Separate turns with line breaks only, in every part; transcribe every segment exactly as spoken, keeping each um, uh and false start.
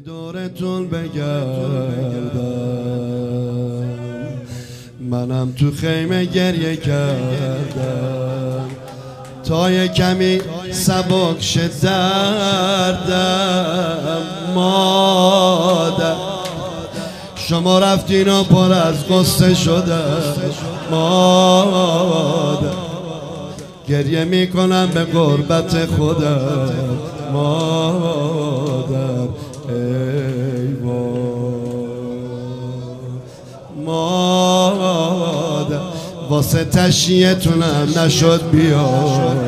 دورتون بگردم، منم تو خیمه گریه کردم تا یه کمی سبک شه دردم. مادر شما رفتین و پر از قصه شدم، مادر گریه میکنم به غربت خودم. مادر ای مادر واسه تشییعتونم نشد بیاد.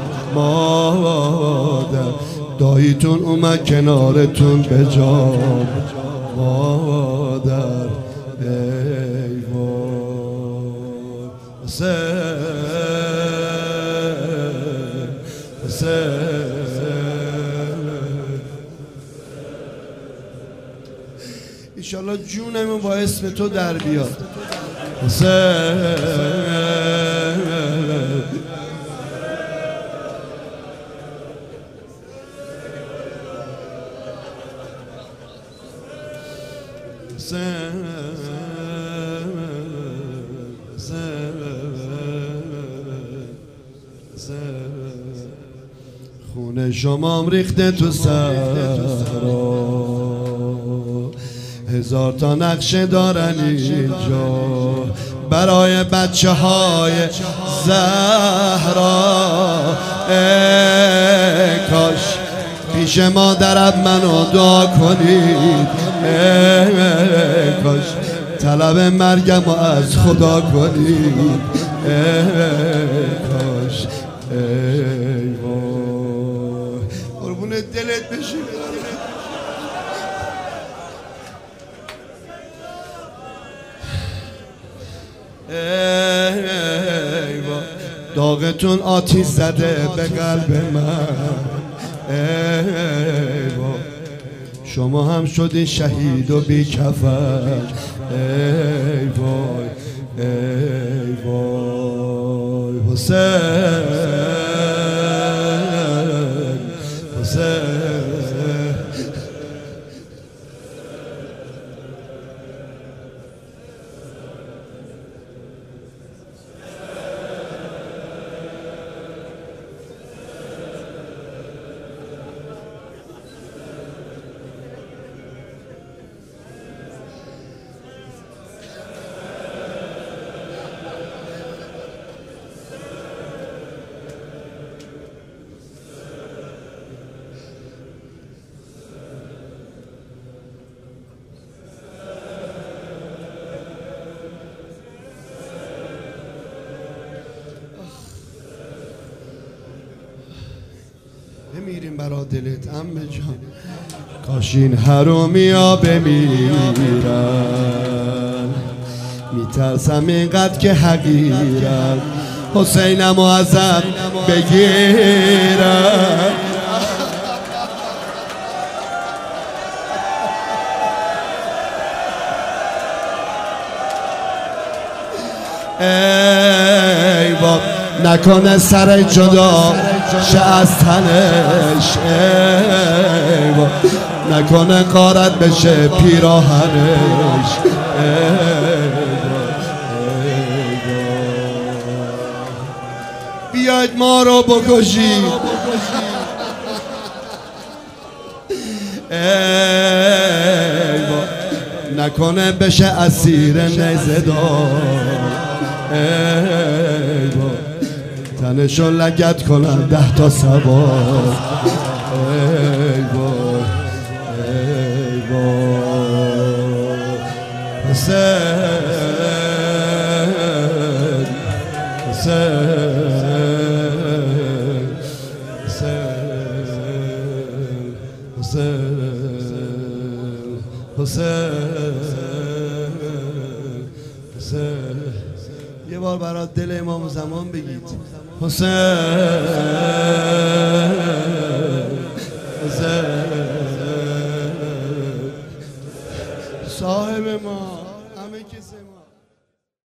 مادر داییتون اومد کنارتون به جام. مادر ای واسه ایشالله جونمون با اسم تو در بیاد. خونه شمام ریخته تو صحرا، هزار تا نقشه دارن اینجا برای بچه های زهرا. ای کاش پیش مادرم منو دعا کنید، ای کاش طلب مرگم رو از خدا کنید، ای کاش. ای وای قربون دلت بشیم. ای وای داغتون آتیش زده به قلب من. ای وای شما هم شدین شهید و بی کفن. ای وای ای وای حسین حسین بمیریم برا دلت عمه جان. کاش این حرومیا بمیرن، میترسم اینقدر که حقیرن حسینم و ازم بگیرن. ای باب نکنه سر جدا شه از تنش، ای باب نکنه غارت بشه پیراهنش. بیاید ما رو بکشید، ای باب نکنه بشه اسیر نیزه دار. ای باب تنشو لگت کنن ده تا سوار. ای وای ای وای حسین حسین حسین حسین حسین. یه بار برای دل امام زمان بگید حسین حسین صاحب ما.